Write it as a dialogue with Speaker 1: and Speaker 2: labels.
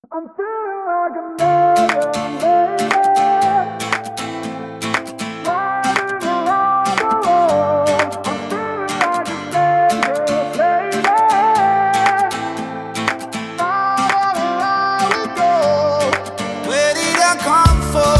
Speaker 1: I'm feeling like a millionaire, riding around the world. I'm feeling like a dangerous lady. All around we go.
Speaker 2: Where did I come from?